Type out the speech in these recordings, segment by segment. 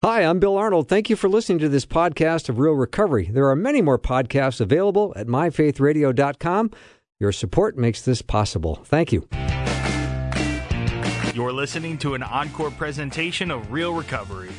Hi, I'm Bill Arnold. Thank you for listening to this podcast of Real Recovery. There are many more podcasts available at myfaithradio.com. Your support makes this possible. Thank you. You're listening to an encore presentation of Real Recovery.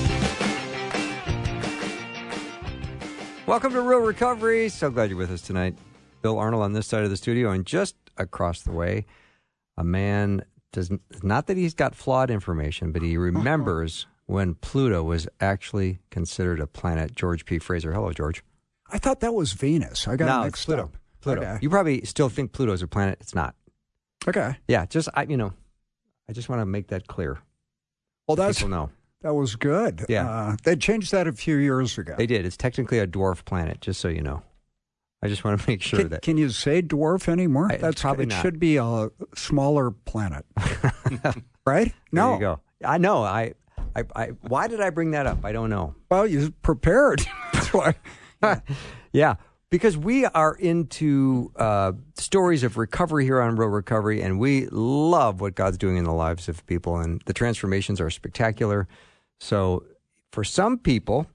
Welcome to Real Recovery. So glad you're with us tonight. Bill Arnold on this side of the studio, and just across the way, a man does not that he's got flawed information, but he remembers when Pluto was actually considered a planet. George P. Fraser. Hello, George. I thought that was Venus. I got it mixed Pluto. up. Pluto. Okay. You probably still think Pluto's a planet. It's not. Okay. Yeah, I just want to make that clear. Well, people know. That was good. Yeah. They changed that a few years ago. They did. It's technically a dwarf planet, just so you know. I just want to make sure that... Can you say dwarf anymore? Probably not. It should be a smaller planet. Right? No. There you go. I know. Why did I bring that up? I don't know. Well, you prepared. That's why. Yeah. Because we are into stories of recovery here on Real Recovery, and we love what God's doing in the lives of people, and the transformations are spectacular. So for some people,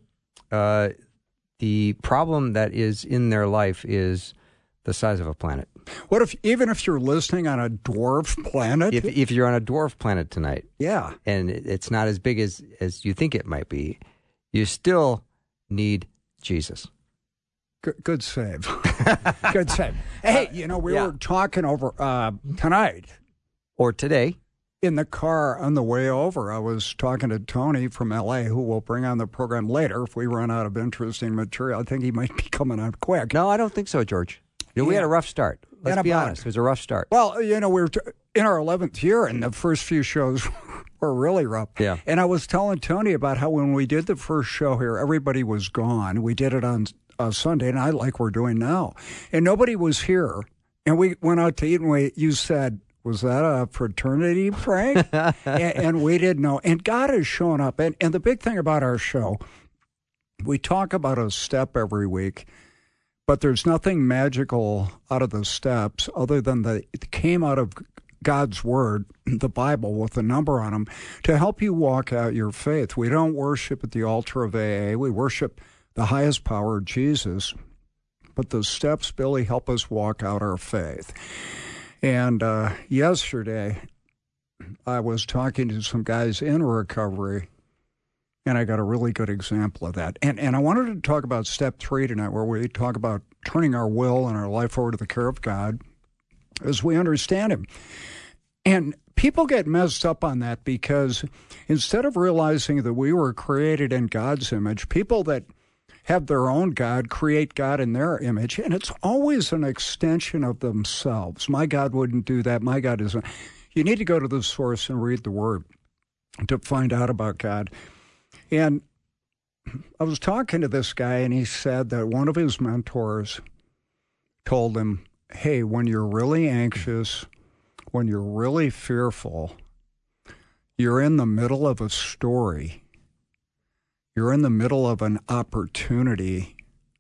the problem that is in their life is the size of a planet. What if, even if you're listening on a dwarf planet? If you're on a dwarf planet tonight, yeah, and it's not as big as you think it might be, you still need Jesus. Good save. Good save. Hey, we were talking over tonight. Or today. In the car on the way over, I was talking to Tony from L.A., who we'll bring on the program later if we run out of interesting material. I think he might be coming on quick. No, I don't think so, George. We had a rough start. Let's be honest. It was a rough start. Well, we were in our 11th year, and the first few shows were really rough. Yeah. And I was telling Tony about how when we did the first show here, everybody was gone. We did it on Sunday night like we're doing now. And nobody was here. And we went out to eat, and you said, was that a fraternity prank? and we didn't know. And God has shown up. And the big thing about our show, we talk about a step every week, but there's nothing magical out of the steps other than it came out of God's Word, the Bible, with a number on them, to help you walk out your faith. We don't worship at the altar of AA. We worship the highest power, Jesus. But the steps, Billy, help us walk out our faith. And yesterday, I was talking to some guys in recovery, and I got a really good example of that. And I wanted to talk about step 3 tonight, where we talk about turning our will and our life over to the care of God as we understand Him. And people get messed up on that because instead of realizing that we were created in God's image, people that have their own God create God in their image, and it's always an extension of themselves. My God wouldn't do that. My God isn't. You need to go to the source and read the Word to find out about God. And I was talking to this guy, and he said that one of his mentors told him, hey, when you're really anxious, when you're really fearful, you're in the middle of a story. You're in the middle of an opportunity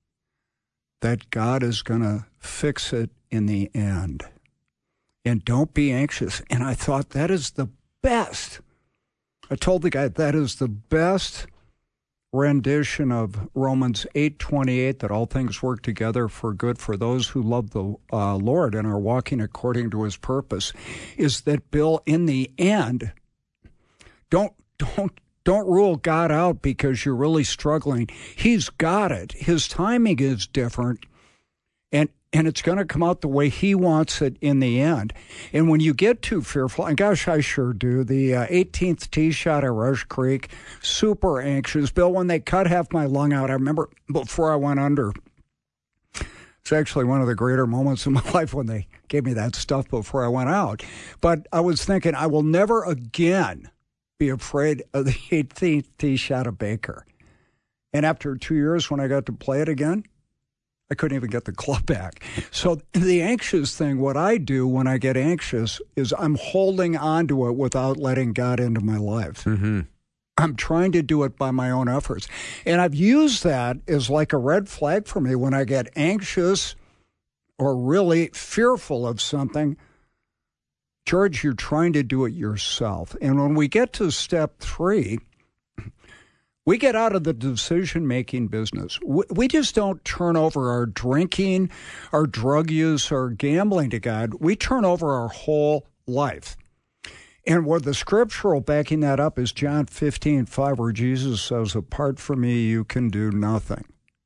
that God is going to fix it in the end. And don't be anxious. And I thought, that is the best. I told the guy, that is the best rendition of Romans 8:28, that all things work together for good for those who love the Lord and are walking according to His purpose, is that, Bill, in the end, don't rule God out because you're really struggling. He's got it. His timing is different, and it's going to come out the way He wants it in the end. And when you get too fearful, and gosh, I sure do, the 18th tee shot at Rush Creek, super anxious. Bill, when they cut half my lung out, I remember before I went under, it's actually one of the greater moments in my life when they gave me that stuff before I went out. But I was thinking, I will never again be afraid of the 18th tee shot of Baker. And after 2 years, when I got to play it again, I couldn't even get the club back. So the anxious thing, what I do when I get anxious is I'm holding on to it without letting God into my life. Mm-hmm. I'm trying to do it by my own efforts. And I've used that as like a red flag for me when I get anxious or really fearful of something. George, you're trying to do it yourself. And when we get to step 3, We get out of the decision-making business. We just don't turn over our drinking, our drug use, our gambling to God. We turn over our whole life. And what the scriptural backing that up is John 15:5, where Jesus says, apart from me, you can do nothing.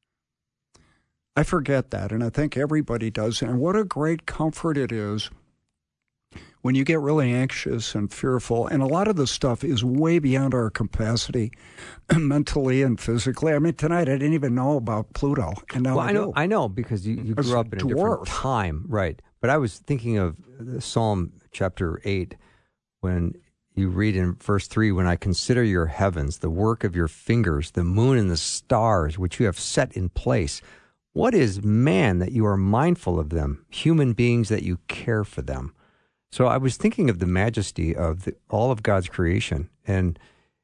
I forget that, and I think everybody does. And what a great comfort it is when you get really anxious and fearful, and a lot of the stuff is way beyond our capacity mentally and physically. I mean, tonight I didn't even know about Pluto, and now I know because you grew up in a different time, right? But I was thinking of Psalm chapter 8 when you read in verse 3, when I consider your heavens, the work of your fingers, the moon and the stars, which you have set in place. What is man that you are mindful of them, human beings that you care for them? So I was thinking of the majesty of all of God's creation, and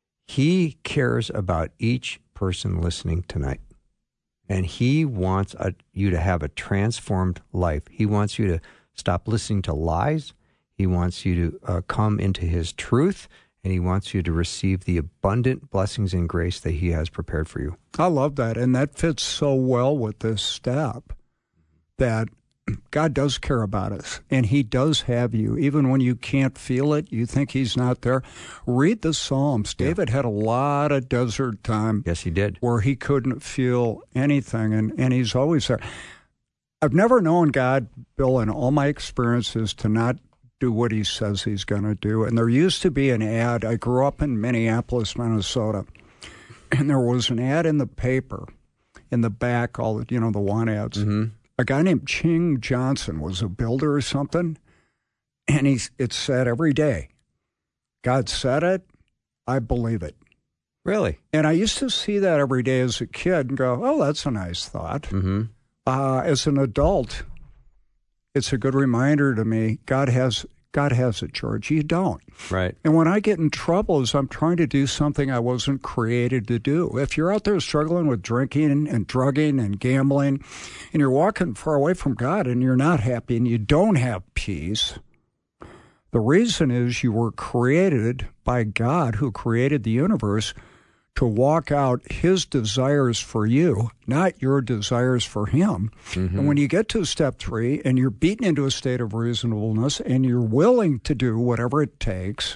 he cares about each person listening tonight. And he wants you to have a transformed life. He wants you to stop listening to lies. He wants you to come into his truth, and he wants you to receive the abundant blessings and grace that he has prepared for you. I love that, and that fits so well with this step that God does care about us, and he does have you. Even when you can't feel it, you think he's not there. Read the Psalms. David had a lot of desert time. Yes, he did. Where he couldn't feel anything, and he's always there. I've never known God, Bill, in all my experiences, to not do what he says he's going to do. And there used to be an ad. I grew up in Minneapolis, Minnesota, and there was an ad in the paper, in the back, all the, the want ads. Mm-hmm. A guy named Ching Johnson was a builder or something, and it said every day, God said it, I believe it. Really? And I used to see that every day as a kid and go, oh, that's a nice thought. Mm-hmm. As an adult, it's a good reminder to me, God has it, George. You don't. Right. And when I get in trouble is I'm trying to do something I wasn't created to do. If you're out there struggling with drinking and drugging and gambling, and you're walking far away from God and you're not happy and you don't have peace, the reason is you were created by God, who created the universe, to walk out his desires for you, not your desires for him. Mm-hmm. And when you get to step 3 and you're beaten into a state of reasonableness and you're willing to do whatever it takes,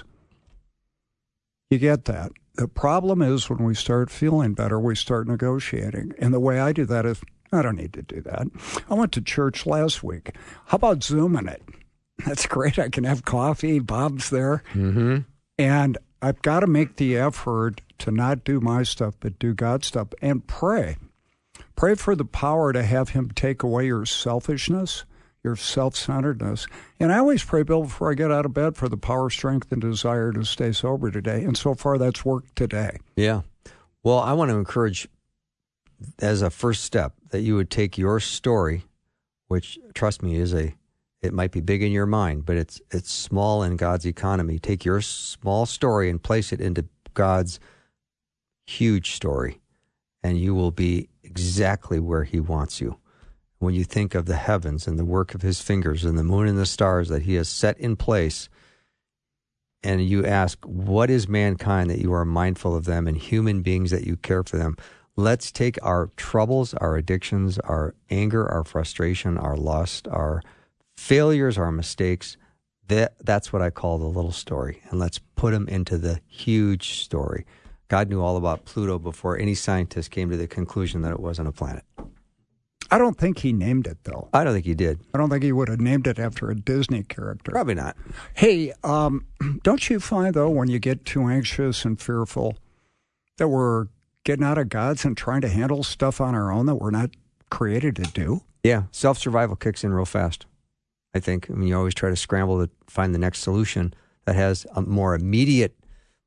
you get that. The problem is when we start feeling better, we start negotiating. And the way I do that is, I don't need to do that. I went to church last week. How about Zooming it? That's great. I can have coffee. Bob's there. Mm-hmm. And I've got to make the effort to not do my stuff, but do God's stuff, and pray. Pray for the power to have him take away your selfishness, your self-centeredness. And I always pray, Bill, before I get out of bed, for the power, strength, and desire to stay sober today. And so far, that's worked today. Yeah. Well, I want to encourage, as a first step, that you would take your story, which, trust me, it might be big in your mind, but it's small in God's economy. Take your small story and place it into God's huge story, and you will be exactly where he wants you. When you think of the heavens and the work of his fingers and the moon and the stars that he has set in place, and you ask, what is mankind that you are mindful of them, and human beings that you care for them? Let's take our troubles, our addictions, our anger, our frustration, our lust, our failures, our mistakes. That's what I call the little story. And let's put them into the huge story. God knew all about Pluto before any scientist came to the conclusion that it wasn't a planet. I don't think he named it, though. I don't think he did. I don't think he would have named it after a Disney character. Probably not. Hey, don't you find, though, when you get too anxious and fearful, that we're getting out of God's and trying to handle stuff on our own that we're not created to do? Yeah, self-survival kicks in real fast, I think. I mean, you always try to scramble to find the next solution that has a more immediate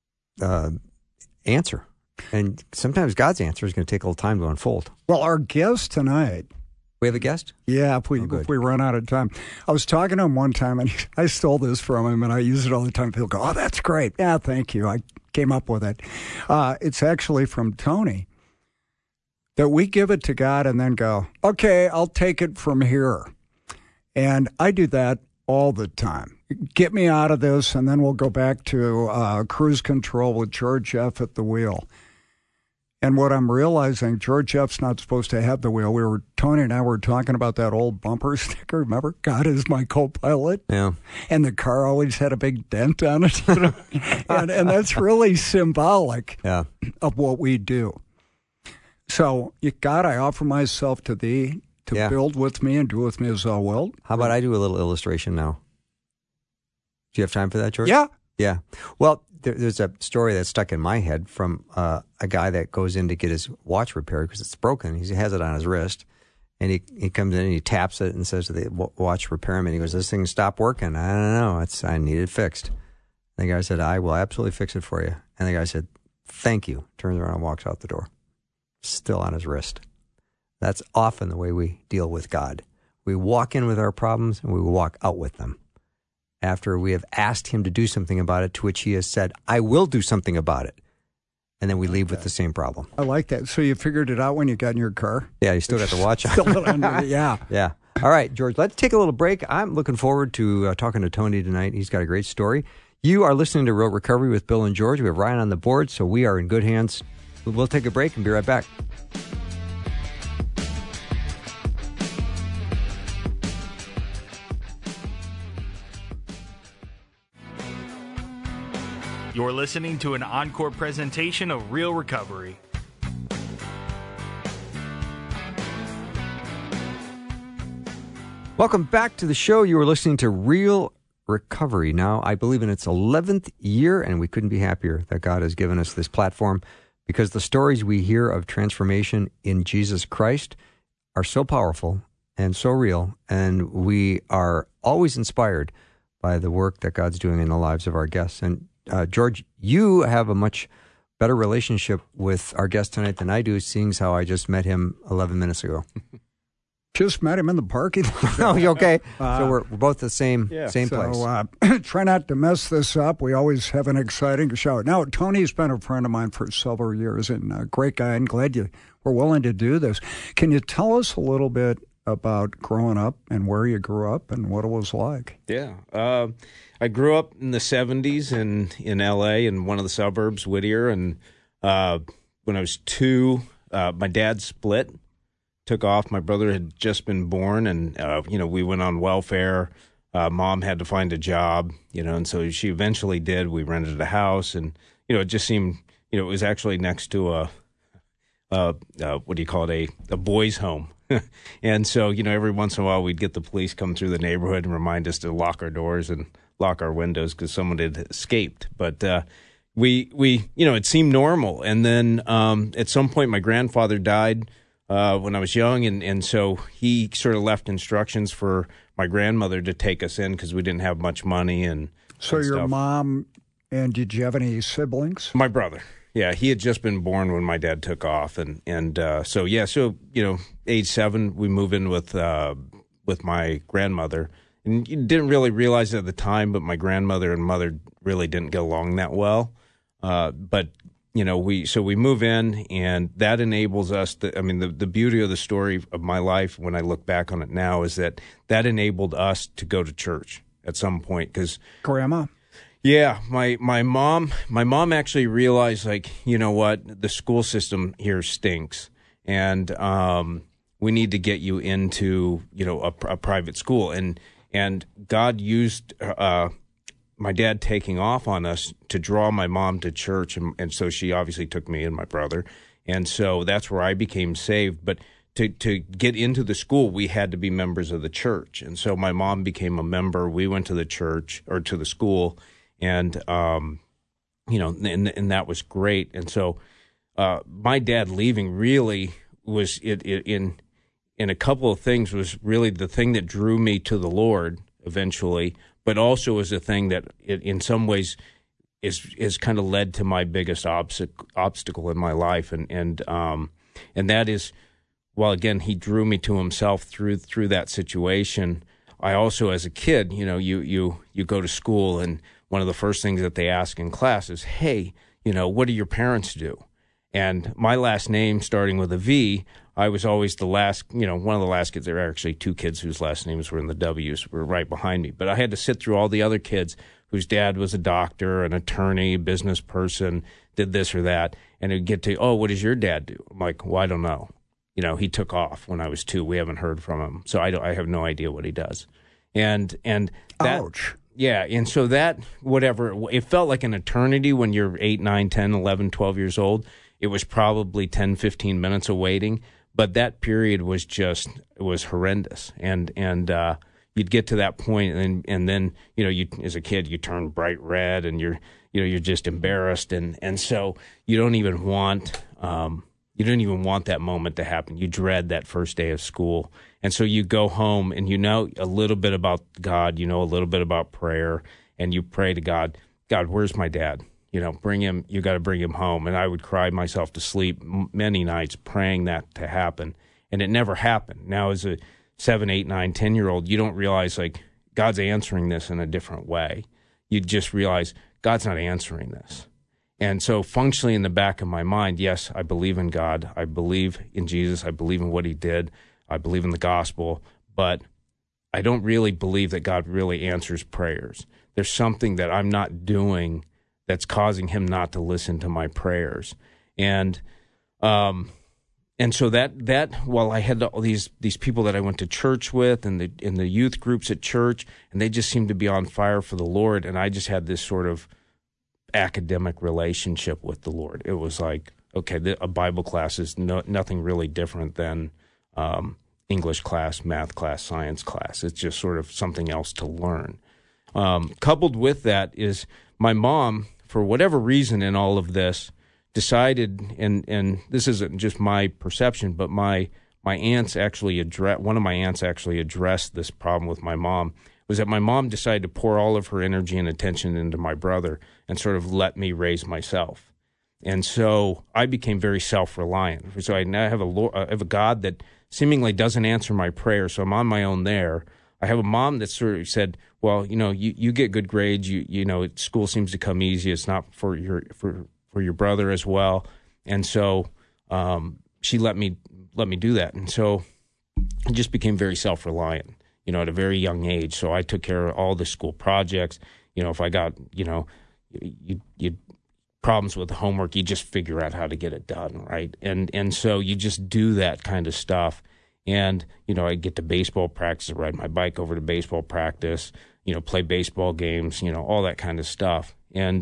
answer. And sometimes God's answer is going to take a little time to unfold. Well, our guest tonight... We have a guest? Yeah, if we run out of time. I was talking to him one time, and I stole this from him, and I use it all the time. People go, oh, that's great. Yeah, thank you. I came up with it. It's actually from Tony. That we give it to God and then go, okay, I'll take it from here. And I do that all the time. Get me out of this, and then we'll go back to cruise control with George F. at the wheel. And what I'm realizing, George F's not supposed to have the wheel. Tony and I were talking about that old bumper sticker. Remember, God is my co-pilot? Yeah. And the car always had a big dent on it. You know? and that's really symbolic of what we do. So, God, I offer myself to thee to build with me and do with me as thou wilt. How about I do a little illustration now? Do you have time for that, George? Yeah. Yeah. Well, there's a story that's stuck in my head from a guy that goes in to get his watch repaired because it's broken. He has it on his wrist. And he comes in and he taps it and says to the watch repairman, he goes, "This thing stopped working. I don't know. I need it fixed." The guy said, "I will absolutely fix it for you." And the guy said, "Thank you." Turns around and walks out the door. Still on his wrist. That's often the way we deal with God. We walk in with our problems and we walk out with them after we have asked him to do something about it, to which he has said, "I will do something about it." And then we leave with the same problem. I like that. So you figured it out when you got in your car? Yeah, you still got the watch on. Yeah. Yeah. All right, George, let's take a little break. I'm looking forward to talking to Tony tonight. He's got a great story. You are listening to Real Recovery with Bill and George. We have Ryan on the board, so we are in good hands. We'll take a break and be right back. You're listening to an encore presentation of Real Recovery. Welcome back to the show. You are listening to Real Recovery. Now, I believe in its 11th year, and we couldn't be happier that God has given us this platform, because the stories we hear of transformation in Jesus Christ are so powerful and so real, and we are always inspired by the work that God's doing in the lives of our guests. And George, you have a much better relationship with our guest tonight than I do, seeing as how I just met him 11 minutes ago. Just met him in the parking lot. Oh, you okay? So we're both the same place. Try not to mess this up. We always have an exciting show. Now, Tony's been a friend of mine for several years and a great guy, and glad you were willing to do this. Can you tell us a little bit about growing up and where you grew up and what it was like? Yeah. I grew up in the 70s in L.A. in one of the suburbs, Whittier, and when I was 2, my dad split, took off. My brother had just been born, and, we went on welfare. Mom had to find a job, and so she eventually did. We rented a house, and, it just seemed, it was actually next to a boys' home. And so, every once in a while we'd get the police come through the neighborhood and remind us to lock our doors and lock our windows because someone had escaped. But we it seemed normal. And then at some point my grandfather died when I was young, and so he sort of left instructions for my grandmother to take us in because we didn't have much money and So and your stuff. mom, and did you have any siblings? My brother. Yeah, he had just been born when my dad took off, and so age 7, we moved in with my grandmother, and you didn't really realize it at the time, but my grandmother and mother really didn't get along that well. But we move in, and that enables us. The beauty of the story of my life, when I look back on it now, is that enabled us to go to church at some point because Grandma? Yeah, my mom actually realized, you know what, the school system here stinks, and we need to get you into a private school, and God used my dad taking off on us to draw my mom to church, and so she obviously took me and my brother, and so that's where I became saved. But to get into the school, we had to be members of the church, and so my mom became a member. We went to the church or to the school. And, and that was great. And so my dad leaving really was in a couple of things was really the thing that drew me to the Lord eventually, but also was a thing that in some ways is kind of led to my biggest obstacle in my life. And that is, while again, he drew me to himself through that situation. I also, as a kid, you go to school, and one of the first things that they ask in class is, hey, what do your parents do? And my last name, starting with a V, I was always the last, one of the last kids. There were actually 2 kids whose last names were in the W's, were right behind me. But I had to sit through all the other kids whose dad was a doctor, an attorney, business person, did this or that, and it'd get to, oh, what does your dad do? I'm like, well, I don't know. He took off when I was 2. We haven't heard from him, so I have no idea what he does. And that, Ouch. Yeah, and so that, whatever, it felt like an eternity when you're 8, 9, 10, 11, 12 years old. It was probably 10, 15 minutes of waiting, but that period was it was horrendous. And you'd get to that point, and then, you as a kid, you turn bright red, and you're just embarrassed, and so you don't even want that moment to happen. You dread that first day of school. And so you go home and a little bit about God, a little bit about prayer, and you pray to God, where's my dad? Bring him, you got to bring him home. And I would cry myself to sleep many nights praying that to happen. And it never happened. Now as a 7, 8, 9, 10-year-old, you don't realize like God's answering this in a different way. You just realize God's not answering this. And so functionally in the back of my mind, yes, I believe in God. I believe in Jesus. I believe in what he did. I believe in the gospel. But I don't really believe that God really answers prayers. There's something that I'm not doing that's causing him not to listen to my prayers. And so that while I had all these people that I went to church with and in the youth groups at church, and they just seemed to be on fire for the Lord, and I just had this sort of academic relationship with the Lord. It was like, okay, a Bible class is nothing really different than English class, math class, science class. It's just sort of something else to learn. Coupled with that is my mom, for whatever reason in all of this, decided, and this isn't just my perception, but my aunts actually one of my aunts actually addressed this problem with my mom, was that my mom decided to pour all of her energy and attention into my brother and sort of let me raise myself. And so I became very self-reliant. So I now have a God that seemingly doesn't answer my prayers, so I'm on my own there. I have a mom that sort of said, well, you get good grades, school seems to come easy, it's not for your brother as well. And so she let me do that. And so I just became very self-reliant, at a very young age. So I took care of all the school projects. If I got, you problems with the homework, you just figure out how to get it done, right? And so you just do that kind of stuff. And, I get to baseball practice, ride my bike over to baseball practice, play baseball games, all that kind of stuff. And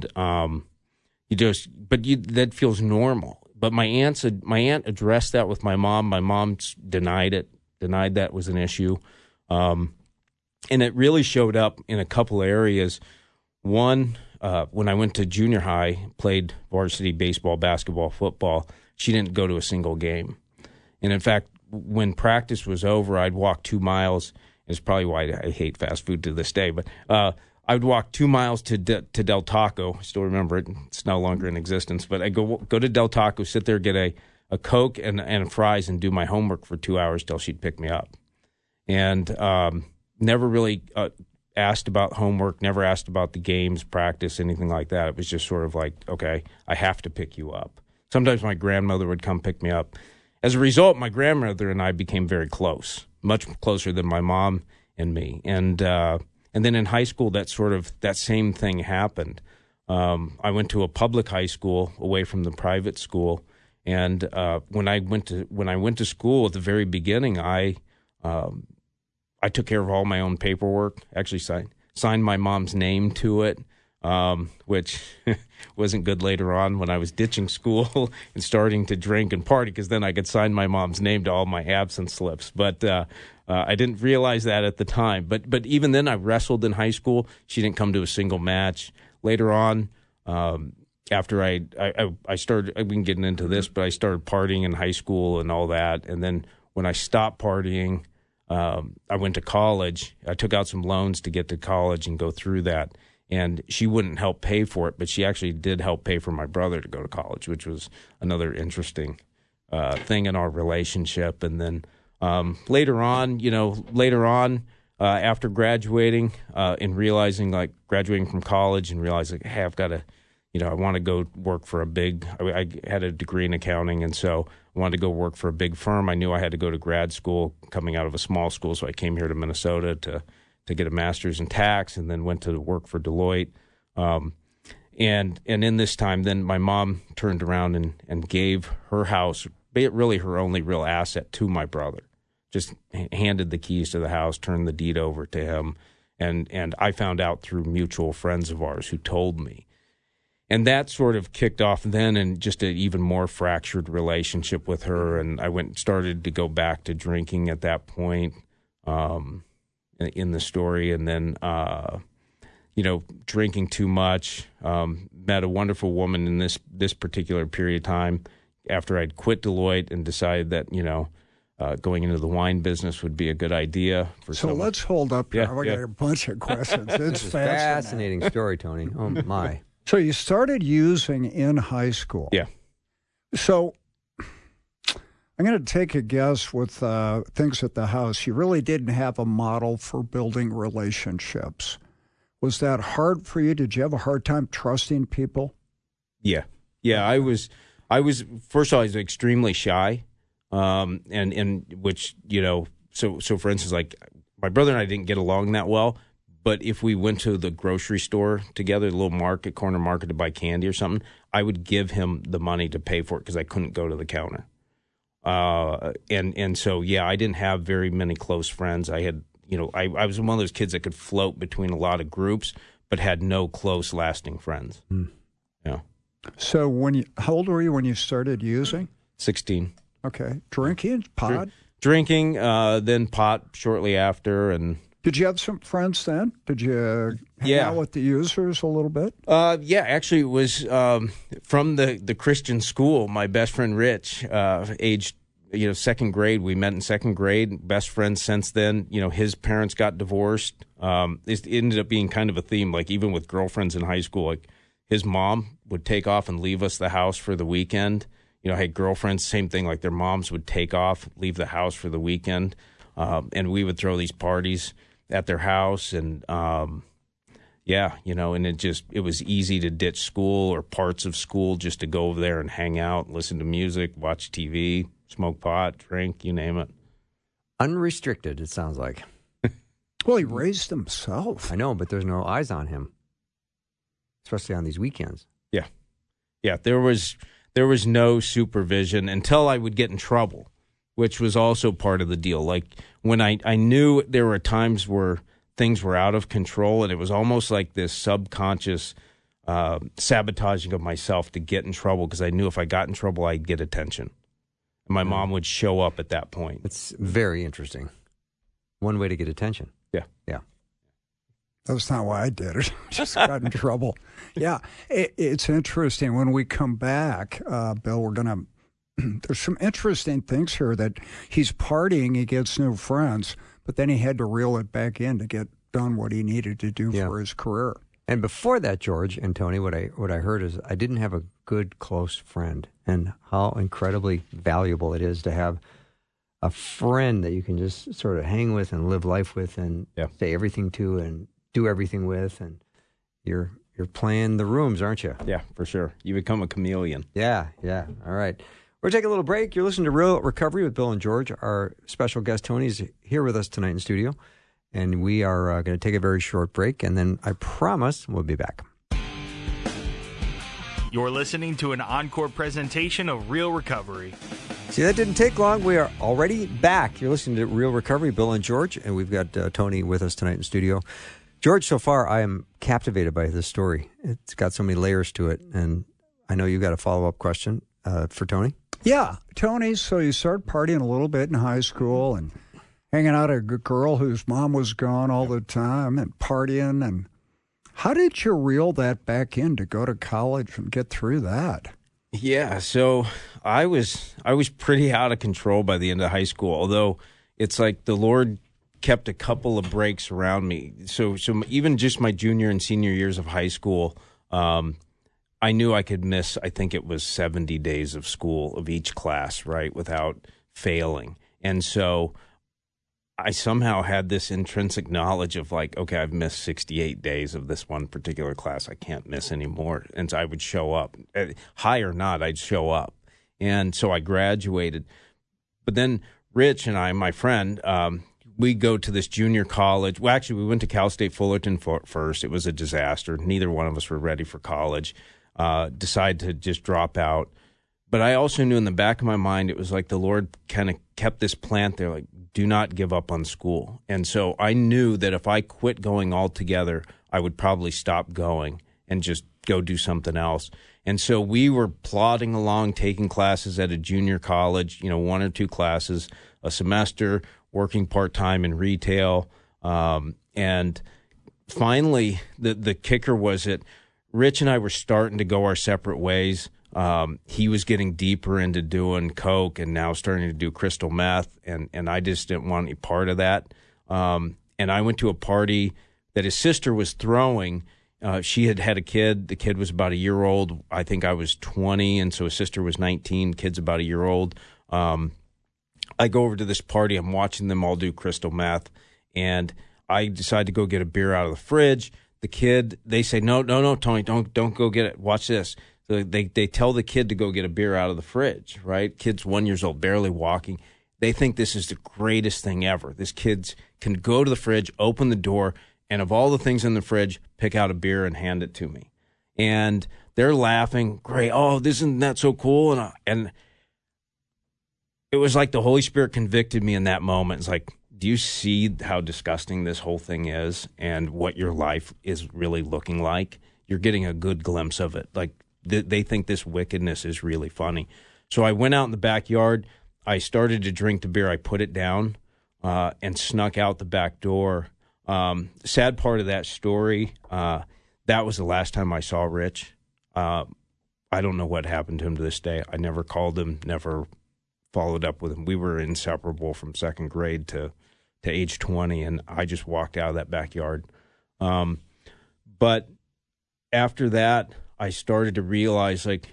that feels normal. But my aunt addressed that with my mom. My mom denied that was an issue. And it really showed up in a couple of areas. One, when I went to junior high, played varsity baseball, basketball, football, she didn't go to a single game. And in fact, when practice was over, I'd walk 2 miles. It's probably why I hate fast food to this day, but I would walk 2 miles to Del Taco. I still remember it. It's no longer in existence, but I go to Del Taco, sit there, get a Coke and fries, and do my homework for 2 hours till she'd pick me up. And never really asked about homework, never asked about the games, practice, anything like that. It was just sort of like, okay, I have to pick you up. Sometimes my grandmother would come pick me up. As a result, my grandmother and I became very close, much closer than my mom and me. And then in high school, that same thing happened. I went to a public high school away from the private school, and when I went to school at the very beginning, I took care of all my own paperwork. Actually, signed my mom's name to it, which wasn't good later on when I was ditching school and starting to drink and party, because then I could sign my mom's name to all my absence slips. But I didn't realize that at the time. But even then, I wrestled in high school. She didn't come to a single match. Later on, after I started, we can get into this, but I started partying in high school and all that. And then when I stopped partying, I went to college. I took out some loans to get to college and go through that. And she wouldn't help pay for it, but she actually did help pay for my brother to go to college, which was another interesting thing in our relationship. And then later on, after graduating and realizing, like, graduating from college and realizing, hey, I've got to, I want to go work for I had a degree in accounting, and so I wanted to go work for a big firm. I knew I had to go to grad school coming out of a small school, so I came here to Minnesota to get a master's in tax, and then went to work for Deloitte. And in this time, then my mom turned around and gave her house, really her only real asset, to my brother. Just handed the keys to the house, turned the deed over to him. And I found out through mutual friends of ours who told me. And that sort of kicked off then and just an even more fractured relationship with her. And I started to go back to drinking at that point in the story. And then, drinking too much, met a wonderful woman in this particular period of time after I'd quit Deloitte and decided that, going into the wine business would be a good idea. Let's hold up here. Yeah, I got a bunch of questions. It's fascinating story, Tony. Oh, my. So you started using in high school. Yeah. So I'm going to take a guess with things at the house. You really didn't have a model for building relationships. Was that hard for you? Did you have a hard time trusting people? Yeah. I was first of all, I was extremely shy. And which, so for instance, like my brother and I didn't get along that well, but if we went to the grocery store together, the little corner market to buy candy or something, I would give him the money to pay for it because I couldn't go to the counter. And so, I didn't have very many close friends. I had, I was one of those kids that could float between a lot of groups, but had no close lasting friends. Yeah. So how old were you when you started using? 16. Okay. Drinking, pot? Drinking, then pot shortly after. And did you have some friends then? Did you hang out with the users a little bit? Actually, it was from the Christian school. My best friend Rich, aged second grade. We met in second grade. Best friends since then. His parents got divorced. It ended up being kind of a theme. Like even with girlfriends in high school, like his mom would take off and leave us the house for the weekend. I had girlfriends, same thing, like their moms would take off, leave the house for the weekend, and we would throw these parties at their house, and and it was easy to ditch school or parts of school just to go over there and hang out, listen to music, watch TV, smoke pot, drink, you name it. Unrestricted, it sounds like. Well, he raised himself. I know, but there's no eyes on him, especially on these weekends. Yeah, there was no supervision until I would get in trouble, which was also part of the deal. Like when I knew there were times where things were out of control, and it was almost like this subconscious sabotaging of myself to get in trouble because I knew if I got in trouble, I'd get attention. And my mom would show up at that point. It's very interesting. One way to get attention. Yeah. That's not why I did it. Just got in trouble. Yeah, it's interesting. When we come back, Bill, we're going to there's some interesting things here that he's partying, he gets new friends, but then he had to reel it back in to get done what he needed to do for his career. And before that, George and Tony, what I heard is I didn't have a good close friend, and how incredibly valuable it is to have a friend that you can just sort of hang with and live life with and say everything to and do everything with, and you're playing the rooms, aren't you? Yeah, for sure. You become a chameleon. Yeah. All right. We're taking a little break. You're listening to Real Recovery with Bill and George. Our special guest, Tony, is here with us tonight in studio, and we are going to take a very short break, and then I promise we'll be back. You're listening to an encore presentation of Real Recovery. See, that didn't take long. We are already back. You're listening to Real Recovery, Bill and George, and we've got Tony with us tonight in studio. George, so far, I am captivated by this story. It's got so many layers to it, and I know you've got a follow-up question for Tony. Yeah, Tony, so you start partying a little bit in high school and hanging out with a girl whose mom was gone all the time and partying. And how did you reel that back in to go to college and get through that? Yeah, so I was pretty out of control by the end of high school, although it's like the Lord kept a couple of breaks around me. So even just my junior and senior years of high school, I knew I could miss, I think it was 70 days of school of each class, right, without failing. And so I somehow had this intrinsic knowledge of like, okay, I've missed 68 days of this one particular class. I can't miss anymore. And so I would show up. High or not, I'd show up. And so I graduated. But then Rich and I, my friend, we go to this junior college. Well, actually, we went to Cal State Fullerton first. It was a disaster. Neither one of us were ready for college. Decided to just drop out. But I also knew in the back of my mind, it was like the Lord kind of kept this plant there, like, do not give up on school. And so I knew that if I quit going altogether, I would probably stop going and just go do something else. And so we were plodding along, taking classes at a junior college, 1 or 2 classes a semester, working part-time in retail. And finally, the kicker was that Rich and I were starting to go our separate ways. He was getting deeper into doing coke and now starting to do crystal meth, and I just didn't want any part of that. And I went to a party that his sister was throwing. She had a kid. The kid was about a year old. I think I was 20, and so his sister was 19. Kid's about a year old. I go over to this party. I'm watching them all do crystal meth, and I decide to go get a beer out of the fridge. The kid, they say, no, Tony, don't go get it. Watch this. They tell the kid to go get a beer out of the fridge, right? Kid's 1 year old, barely walking. They think this is the greatest thing ever. This kid can go to the fridge, open the door, and of all the things in the fridge, pick out a beer and hand it to me. And they're laughing. Great. Oh, isn't that so cool? And it was like the Holy Spirit convicted me in that moment. It's like, do you see how disgusting this whole thing is and what your life is really looking like? You're getting a good glimpse of it. Like, they think this wickedness is really funny. So I went out in the backyard. I started to drink the beer. I put it down and snuck out the back door. Sad part of that story, that was the last time I saw Rich. I don't know what happened to him to this day. I never called him, never followed up with him. We were inseparable from second grade to age 20, and I just walked out of that backyard. But after that, I started to realize, like,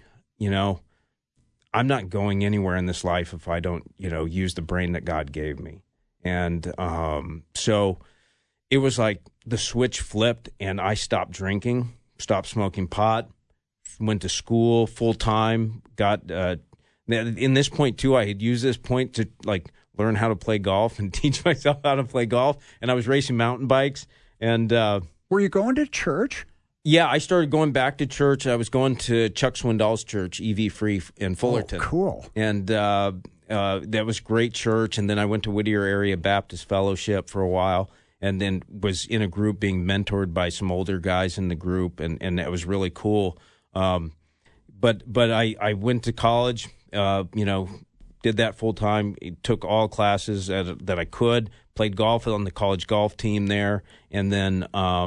I'm not going anywhere in this life if I don't, use the brain that God gave me. And so it was like the switch flipped, and I stopped drinking, stopped smoking pot, went to school full time, got in this point, too, I had used this point to, like, learn how to play golf and teach myself how to play golf. And I was racing mountain bikes. And were you going to church? Yeah, I started going back to church. I was going to Chuck Swindoll's church, EV Free in Fullerton. Oh, cool. And that was great church. And then I went to Whittier Area Baptist Fellowship for a while, and then was in a group being mentored by some older guys in the group, and that was really cool. But I went to college, did that full time, took all classes that I could, played golf on the college golf team there, and then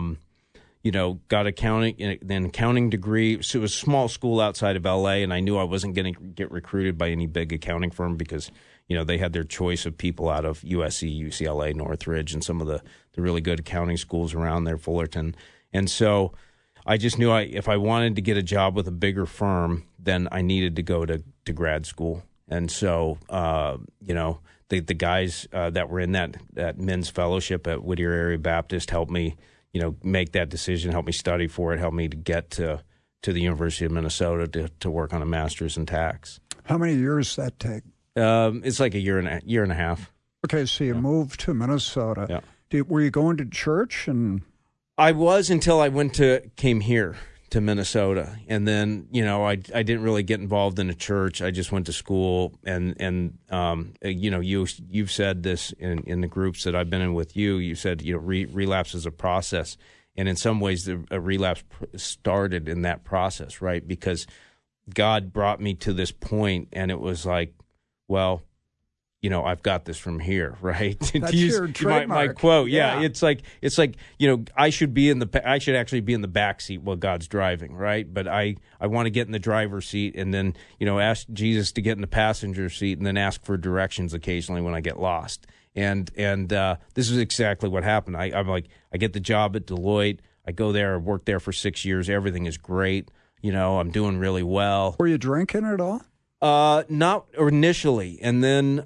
got accounting degree. So it was a small school outside of L.A., and I knew I wasn't going to get recruited by any big accounting firm because, they had their choice of people out of USC, UCLA, Northridge, and some of the really good accounting schools around there, Fullerton. And so I just knew if I wanted to get a job with a bigger firm, then I needed to go to grad school. And so, the guys that were in that men's fellowship at Whittier Area Baptist helped me, make that decision, help me study for it, help me to get to the University of Minnesota to work on a master's in tax. How many years does that take? It's like a year and a half. Okay, so you moved to Minnesota. Yeah. Were you going to church? And I was until I came here to Minnesota, and then I didn't really get involved in a church. I just went to school, and you've said this in the groups that I've been in with you. You said relapse is a process, and in some ways a relapse started in that process, right? Because God brought me to this point, and it was like, well, I've got this from here, right? That's your trademark. My quote. Yeah. It's like I should actually be in the back seat while God's driving, right? But I want to get in the driver's seat and then, ask Jesus to get in the passenger seat and then ask for directions occasionally when I get lost. And this is exactly what happened. I'm like, I get the job at Deloitte. I go there, I work there for 6 years. Everything is great. I'm doing really well. Were you drinking at all? Not initially, and then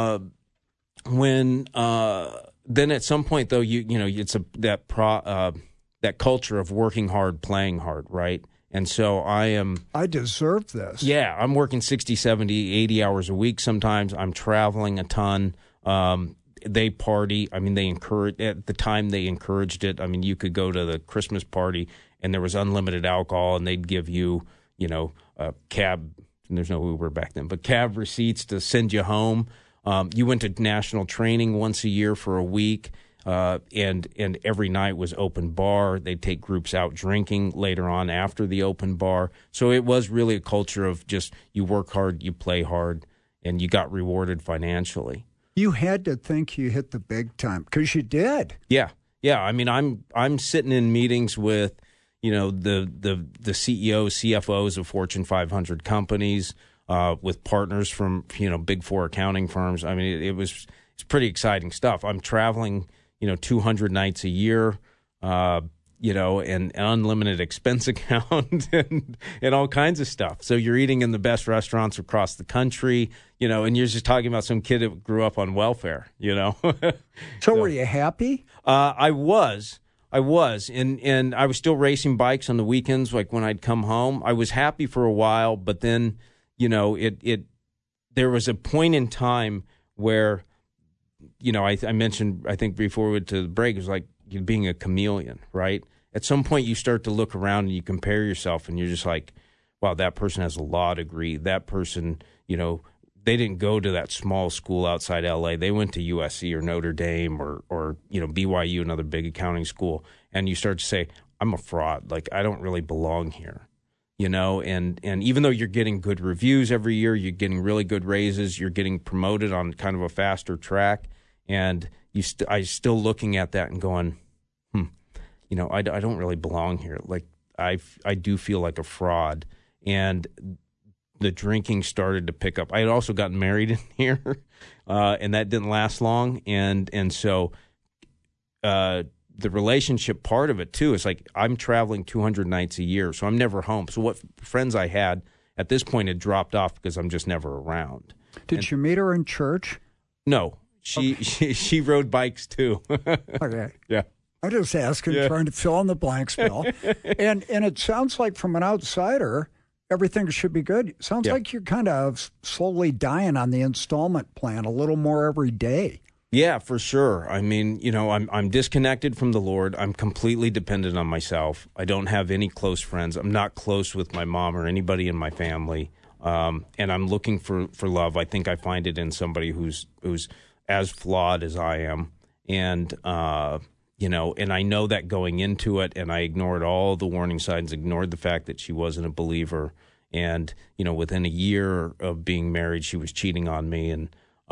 then at some point though, it's that culture of working hard, playing hard, right? And so I deserve this. Yeah, I'm working 60, 70, 80 hours a week sometimes. I'm traveling a ton. they party. I mean, at the time they encouraged it. I mean, you could go to the Christmas party and there was unlimited alcohol, and they'd give you, a cab. And there's no Uber back then, but cab receipts to send you home. You went to national training once a year for a week, and every night was open bar. They'd take groups out drinking later on after the open bar. So it was really a culture of just you work hard, you play hard, and you got rewarded financially. You had to think you hit the big time, because you did. Yeah. I mean, I'm sitting in meetings with, the CEOs, CFOs of Fortune 500 companies, with partners from, Big Four accounting firms. I mean, it's pretty exciting stuff. I'm traveling, 200 nights a year, and an unlimited expense account and all kinds of stuff. So you're eating in the best restaurants across the country, and you're just talking about some kid that grew up on welfare, So were you happy? I was, and I was still racing bikes on the weekends. Like when I'd come home, I was happy for a while, but then, there was a point in time where, I mentioned, I think before we went to the break, it was like you being a chameleon, right? At some point you start to look around and you compare yourself and you're just like, wow, that person has a law degree. That person, they didn't go to that small school outside LA. They went to USC or Notre Dame or BYU, another big accounting school. And you start to say, I'm a fraud. Like, I don't really belong here, and even though you're getting good reviews every year, you're getting really good raises, you're getting promoted on kind of a faster track. And I still looking at that and going, I don't really belong here. Like, I do feel like a fraud. And the drinking started to pick up. I had also gotten married in here, and that didn't last long. And so the relationship part of it, too, is like I'm traveling 200 nights a year, so I'm never home. So what friends I had at this point had dropped off because I'm just never around. Did you meet her in church? No. She rode bikes, too. Okay. Yeah. I'm just asking, trying to fill in the blanks, Bill. and it sounds like from an outsider, everything should be good. It sounds like you're kind of slowly dying on the installment plan, a little more every day. Yeah, for sure. I mean, I'm disconnected from the Lord. I'm completely dependent on myself. I don't have any close friends. I'm not close with my mom or anybody in my family. And I'm looking for love. I think I find it in somebody who's as flawed as I am. And, and I know that going into it, and I ignored all the warning signs, ignored the fact that she wasn't a believer. And, within a year of being married, she was cheating on me. And,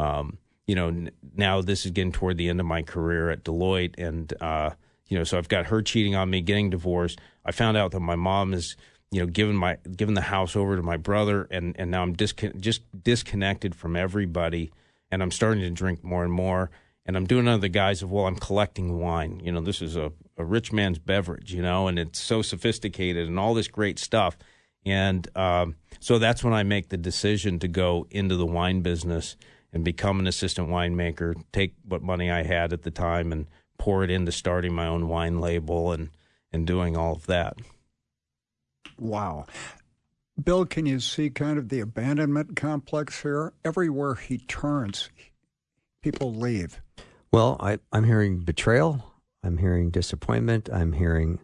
now this is getting toward the end of my career at Deloitte. And, so I've got her cheating on me, getting divorced. I found out that my mom is, given the house over to my brother. And now I'm just disconnected from everybody. And I'm starting to drink more and more. And I'm doing it under the guise of, I'm collecting wine. This is a rich man's beverage, and it's so sophisticated and all this great stuff. And so that's when I make the decision to go into the wine business and become an assistant winemaker, take what money I had at the time and pour it into starting my own wine label and doing all of that. Wow. Bill, can you see kind of the abandonment complex here? Everywhere he turns, people leave. Well, I'm hearing betrayal. I'm hearing disappointment. I'm hearing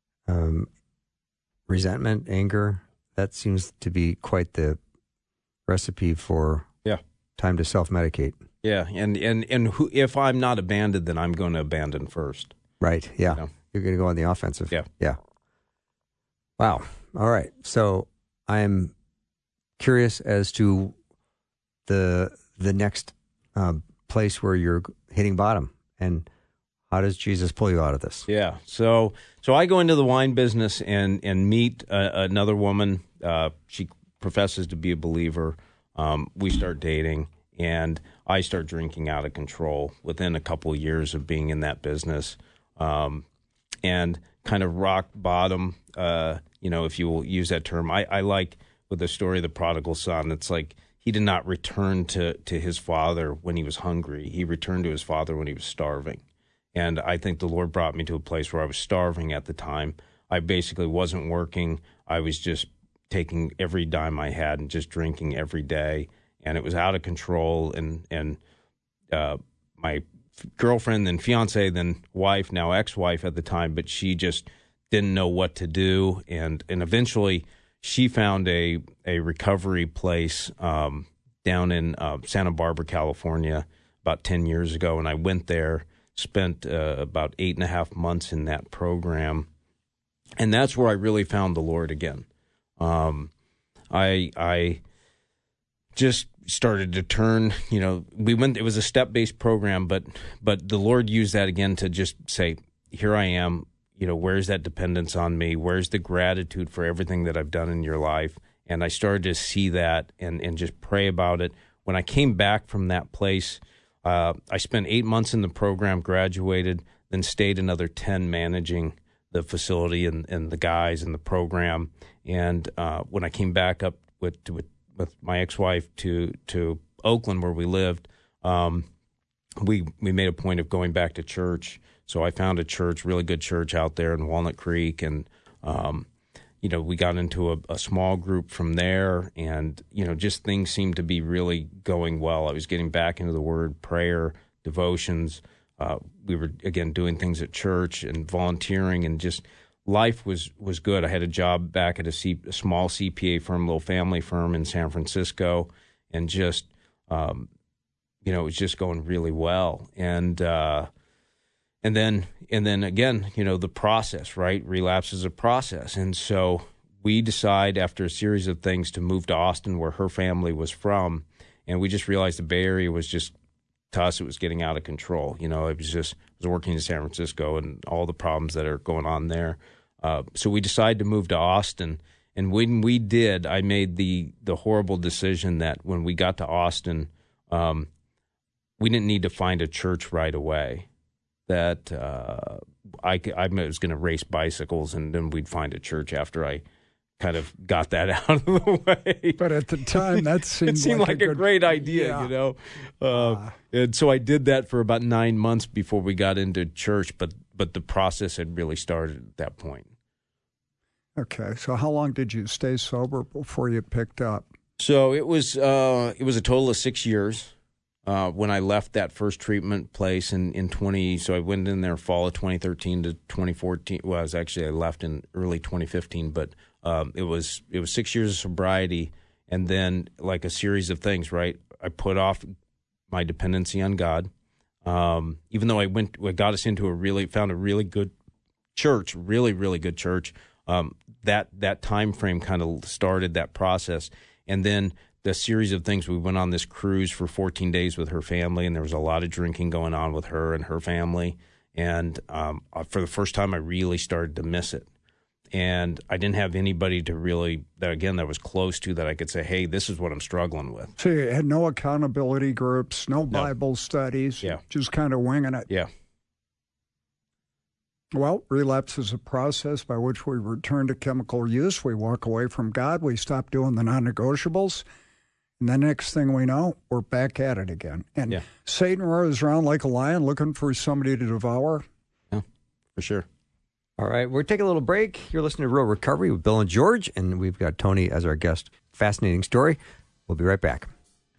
resentment, anger. That seems to be quite the recipe for time to self-medicate. Yeah, and if I'm not abandoned, then I'm going to abandon first. Right, yeah. You're going to go on the offensive. Yeah. Wow. All right. So I'm curious as to the next place where you're hitting bottom, and how does Jesus pull you out of this? Yeah. So I go into the wine business and meet another woman. She professes to be a believer. We start dating, and I start drinking out of control within a couple of years of being in that business, and kind of rock bottom, if you will use that term. I like with the story of the prodigal son, it's like he did not return to his father when he was hungry. He returned to his father when he was starving. And I think the Lord brought me to a place where I was starving at the time. I basically wasn't working. I was just taking every dime I had and just drinking every day. And it was out of control. And girlfriend, then fiance, then wife, now ex-wife at the time, but she just didn't know what to do. And eventually she found a recovery place down in Santa Barbara, California, about 10 years ago. And I went there, spent about 8.5 months in that program. And that's where I really found the Lord again. I just started to turn, it was a step-based program, but the Lord used that again to just say, here I am, where's that dependence on me? Where's the gratitude for everything that I've done in your life? And I started to see that and just pray about it. When I came back from that place, I spent 8 months in the program, graduated, then stayed another 10 managing the facility and the guys in the program. And when I came back up with my ex-wife to Oakland, where we lived, we made a point of going back to church. So I found a church, really good church out there in Walnut Creek, and we got into a small group from there, and just things seemed to be really going well. I was getting back into the Word, prayer, devotions. We were again doing things at church and volunteering, and just life was good. I had a job back at a small CPA firm, little family firm in San Francisco, and just it was just going really well. And then again, the process, right? Relapse is a process. And so we decide after a series of things to move to Austin, where her family was from. And we just realized the Bay Area was just, to us, it was getting out of control. I was working in San Francisco and all the problems that are going on there. So we decided to move to Austin. And when we did, I made the horrible decision that when we got to Austin, we didn't need to find a church right away. That I was going to race bicycles, and then we'd find a church after I kind of got that out of the way. But at the time, that seemed like a great idea, And so I did that for about 9 months before we got into church, but the process had really started at that point. Okay, so how long did you stay sober before you picked up? So it was a total of 6 years. When I left that first treatment place so I went in there fall of 2013 to 2014. Well, I left in early 2015, but it was 6 years of sobriety, and then like a series of things, right? I put off my dependency on God, even though I got us into found a really good church, really, really good church. That time frame kind of started that process, and then the series of things. We went on this cruise for 14 days with her family, and there was a lot of drinking going on with her and her family. And for the first time, I really started to miss it. And I didn't have anybody that was close to, that I could say, hey, this is what I'm struggling with. So you had no accountability groups, no Bible studies, just kind of winging it. Yeah. Well, relapse is a process by which we return to chemical use. We walk away from God. We stop doing the non-negotiables. And the next thing we know, we're back at it again. And Satan roars around like a lion looking for somebody to devour. Yeah, for sure. All right, we're taking a little break. You're listening to Real Recovery with Bill and George, and we've got Tony as our guest. Fascinating story. We'll be right back.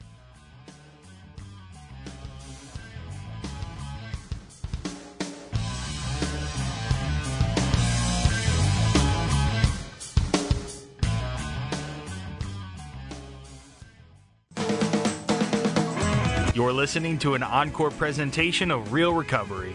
You're listening to an encore presentation of Real Recovery.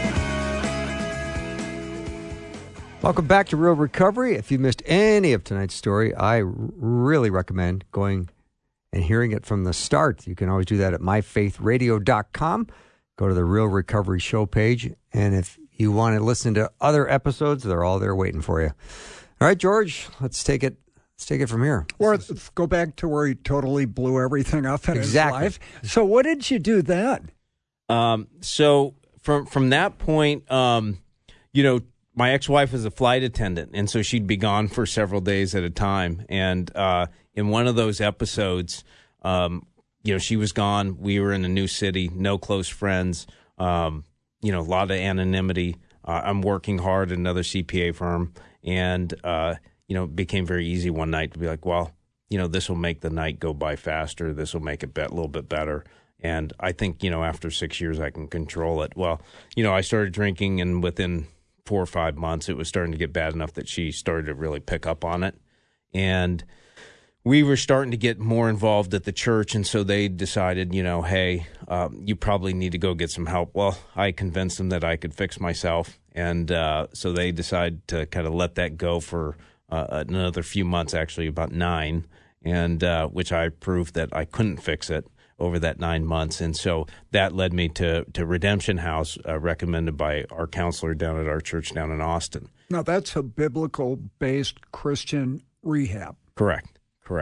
Welcome back to Real Recovery. If you missed any of tonight's story, I really recommend going and hearing it from the start. You can always do that at myfaithradio.com. Go to the Real Recovery show page, and if you want to listen to other episodes, they're all there waiting for you. All right, George, let's take it from here. Or go back to where he totally blew everything up in his life. So what did you do then? So from that point, my ex-wife was a flight attendant, and so she'd be gone for several days at a time. And in one of those episodes, she was gone. We were in a new city, no close friends, a lot of anonymity. I'm working hard at another CPA firm, and it became very easy one night to be like, well, this will make the night go by faster. This will make it a little bit better. And I think, after 6 years, I can control it. Well, I started drinking, and within 4 or 5 months, it was starting to get bad enough that she started to really pick up on it. And we were starting to get more involved at the church, and so they decided, hey, you probably need to go get some help. Well, I convinced them that I could fix myself, and so they decided to kind of let that go for another few months, actually about 9, and which I proved that I couldn't fix it over that 9 months. And so that led me to Redemption House, recommended by our counselor down at our church down in Austin. Now, that's a biblical-based Christian rehab. Correct.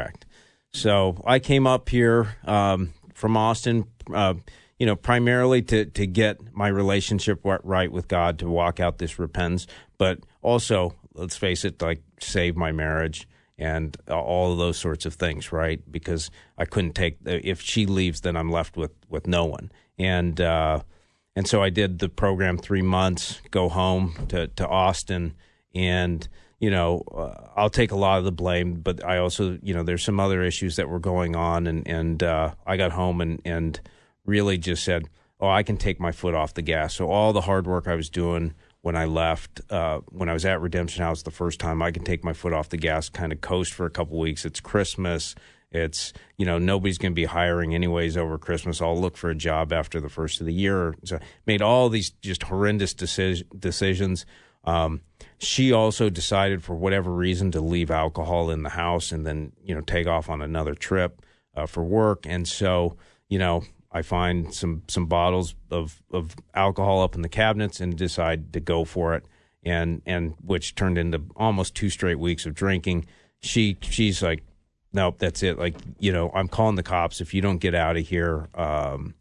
So I came up here from Austin, primarily to get my relationship right with God, to walk out this repentance, but also, let's face it, like save my marriage and all of those sorts of things, right? Because I couldn't if she leaves, then I'm left with no one. And so I did the program 3 months, go home to Austin, and I'll take a lot of the blame, but I also, there's some other issues that were going on, and I got home and really just said, I can take my foot off the gas. So all the hard work I was doing when I left, when I was at Redemption House the first time, I can take my foot off the gas, kind of coast for a couple weeks. It's Christmas. It's, nobody's going to be hiring anyways over Christmas. I'll look for a job after the first of the year. So made all these just horrendous decisions. She also decided, for whatever reason, to leave alcohol in the house and then, take off on another trip for work. And so, I find some bottles of alcohol up in the cabinets and decide to go for it, and which turned into almost 2 straight weeks of drinking. She's like, nope, that's it. Like, I'm calling the cops if you don't get out of here. I'm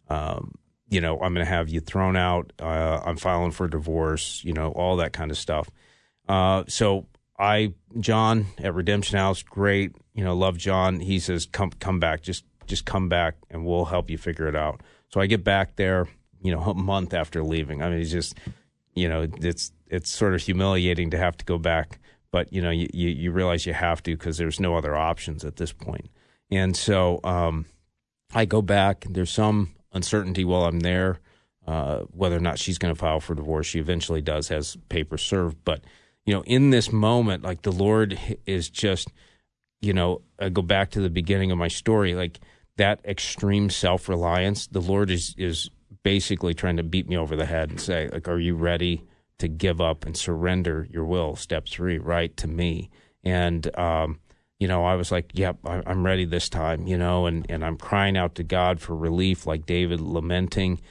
going to have you thrown out. I'm filing for divorce, all that kind of stuff. So John at Redemption House, great, love John. He says, come back, just come back and we'll help you figure it out. So I get back there, a month after leaving. I mean, it's just, it's sort of humiliating to have to go back, but you realize you have to, because there's no other options at this point. And so, I go back. There's some uncertainty while I'm there, whether or not she's going to file for divorce. She eventually does, has papers served. But, in this moment, like, the Lord is just, I go back to the beginning of my story, like that extreme self-reliance. The Lord is basically trying to beat me over the head and say, like, are you ready to give up and surrender your will? Step 3, right, to me. And, I was like, yep, I'm ready this time, and I'm crying out to God for relief, like David lamenting,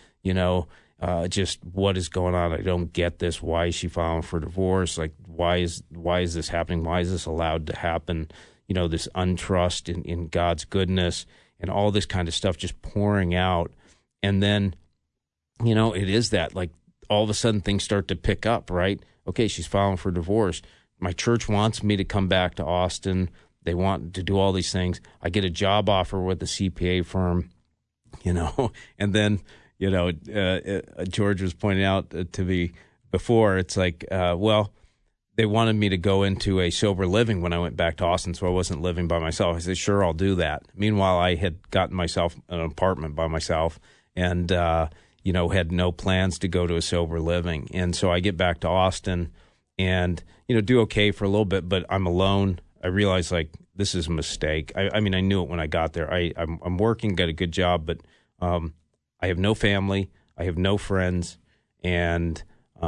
just what is going on? I don't get this. Why is she filing for divorce? Like, why is this happening? Why is this allowed to happen? This untrust in God's goodness and all this kind of stuff just pouring out. And then, it is that, like, all of a sudden things start to pick up, right? Okay, she's filing for divorce. My church wants me to come back to Austin. They want to do all these things. I get a job offer with a CPA firm, and then, George was pointing out to me before, it's like, they wanted me to go into a sober living when I went back to Austin, so I wasn't living by myself. I said, sure, I'll do that. Meanwhile, I had gotten myself an apartment by myself and, had no plans to go to a sober living. And so I get back to Austin and, do okay for a little bit, but I'm alone. I realized, like, this is a mistake. I mean, I knew it when I got there. I'm working, got a good job, but I have no family. I have no friends, and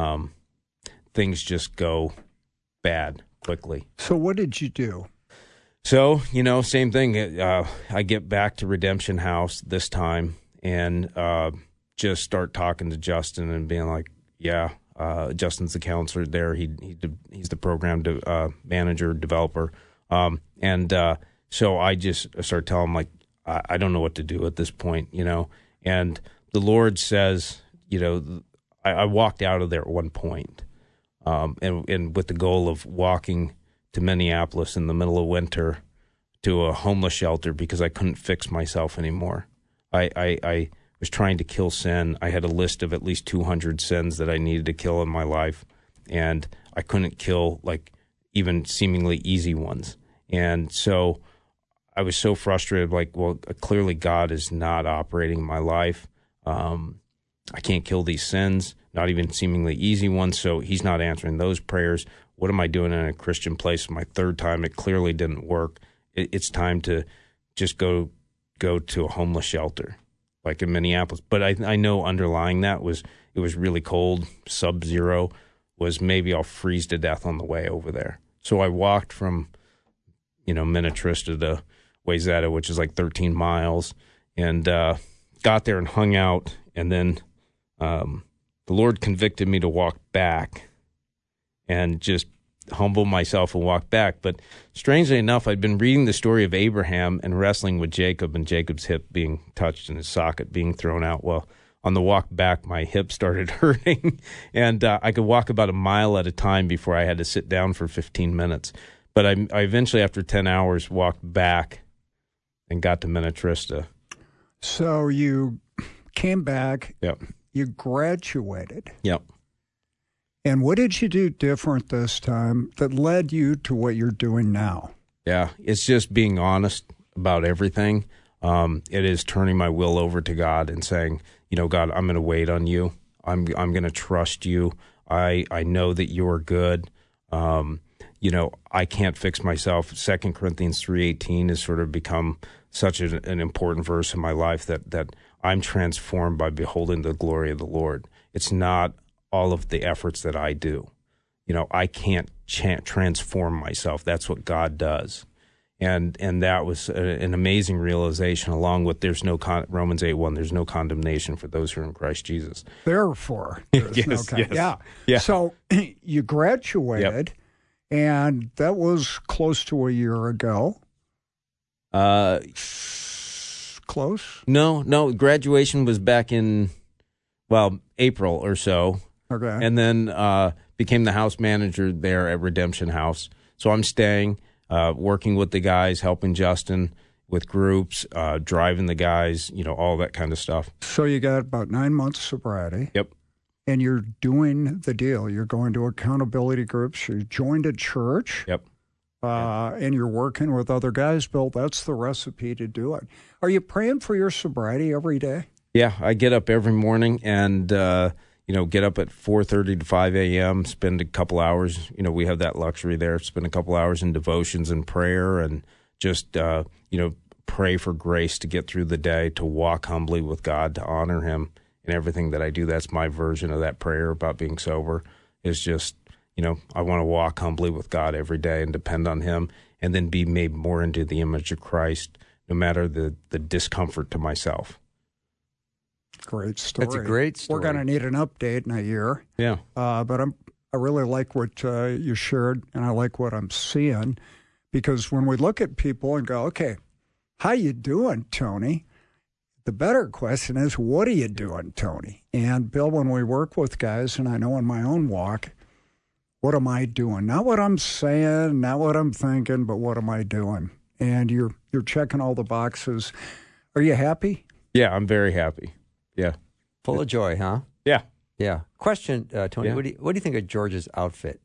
things just go bad quickly. So what did you do? So, same thing. I get back to Redemption House this time and just start talking to Justin and being like, yeah, Justin's the counselor there. He's the program manager, developer. So I just start telling him, like, I don't know what to do at this point, and the Lord says, I walked out of there at one point. And with the goal of walking to Minneapolis in the middle of winter to a homeless shelter because I couldn't fix myself anymore. I was trying to kill sin. I had a list of at least 200 sins that I needed to kill in my life, and I couldn't kill, like, even seemingly easy ones. And so I was so frustrated, like, well, clearly God is not operating in my life. I can't kill these sins, not even seemingly easy ones, so he's not answering those prayers. What am I doing in a Christian place? My third time, it clearly didn't work. It's time to just go to a homeless shelter, like in Minneapolis. But I know underlying that it was really cold, sub-zero, was maybe I'll freeze to death on the way over there. So I walked from, Minnetrista to Wayzata, which is like 13 miles, and got there and hung out, and then the Lord convicted me to walk back and just humble myself and walk back. But strangely enough, I'd been reading the story of Abraham and wrestling with Jacob and Jacob's hip being touched and his socket being thrown out. Well, on the walk back, my hip started hurting, and I could walk about a mile at a time before I had to sit down for 15 minutes. But I eventually, after 10 hours, walked back and got to Minnetrista. So you came back. Yep. You graduated. Yep. And what did you do different this time that led you to what you're doing now? Yeah, it's just being honest about everything. It is turning my will over to God and saying, God, I'm going to wait on you. I'm going to trust you. I know that you are good. I can't fix myself. 2 Corinthians 3:18 has sort of become such an important verse in my life that I'm transformed by beholding the glory of the Lord. It's not all of the efforts that I do. I can't transform myself. That's what God does. And that was an amazing realization, along with Romans 8:1, there's no condemnation for those who are in Christ Jesus. Therefore, there's yes, no yes. Yeah. So you graduated, and that was close to a year ago. Close? No. Graduation was back in, April or so. Okay. And then became the house manager there at Redemption House. So I'm staying, working with the guys, helping Justin with groups, driving the guys, all that kind of stuff. So you got about 9 months sobriety. Yep. And you're doing the deal. You're going to accountability groups. You joined a church. Yep. And you're working with other guys, Bill. That's the recipe to do it. Are you praying for your sobriety every day? Yeah, I get up every morning and, get up at 4:30 to 5 a.m., spend a couple hours. We have that luxury there. Spend a couple hours in devotions and prayer and just, pray for grace to get through the day, to walk humbly with God, to honor him in everything that I do. That's my version of that prayer about being sober, is just, I want to walk humbly with God every day and depend on him, and then be made more into the image of Christ, no matter the discomfort to myself. Great story. That's a great story. We're going to need an update in a year. Yeah. But I really like what you shared, and I like what I'm seeing, because when we look at people and go, okay, how you doing, Tony? The better question is, what are you doing, Tony? And Bill, when we work with guys, and I know in my own walk, what am I doing? Not what I'm saying, not what I'm thinking, but what am I doing? And you're checking all the boxes. Are you happy? Yeah, I'm very happy. Yeah. Full of joy, huh? Yeah. Yeah. Question, Tony, Yeah. what do you think of George's outfit?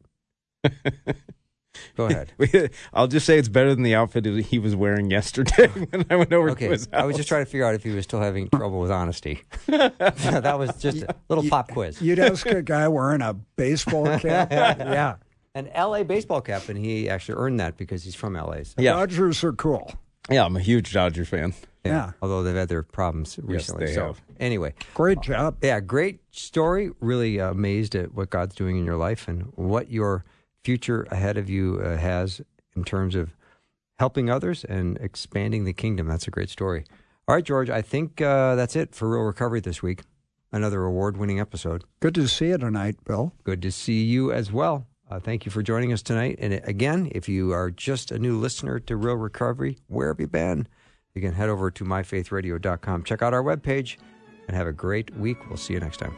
Go ahead. I'll just say it's better than the outfit he was wearing yesterday when I went over to his house. I was just trying to figure out if he was still having trouble with honesty. That was just a little pop quiz. You'd ask a guy wearing a baseball cap? Yeah. An L.A. baseball cap, and he actually earned that because he's from L.A. So. Yeah. Dodgers are cool. Yeah, I'm a huge Dodger fan. Yeah. Although they've had their problems recently. Yes, they have. Anyway. Great job. Yeah, great story. Really amazed at what God's doing in your life and what your future ahead of you has in terms of helping others and expanding the kingdom. That's a great story. All right, George, I think that's it for Real Recovery this week. Another award-winning episode. Good to see you tonight, Bill. Good to see you as well. Thank you for joining us tonight. And again, if you are just a new listener to Real Recovery, where have you been? You can head over to myfaithradio.com. Check out our webpage and have a great week. We'll see you next time.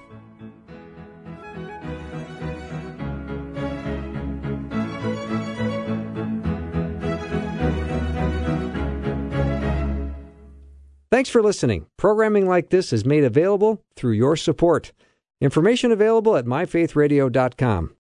Thanks for listening. Programming like this is made available through your support. Information available at myfaithradio.com.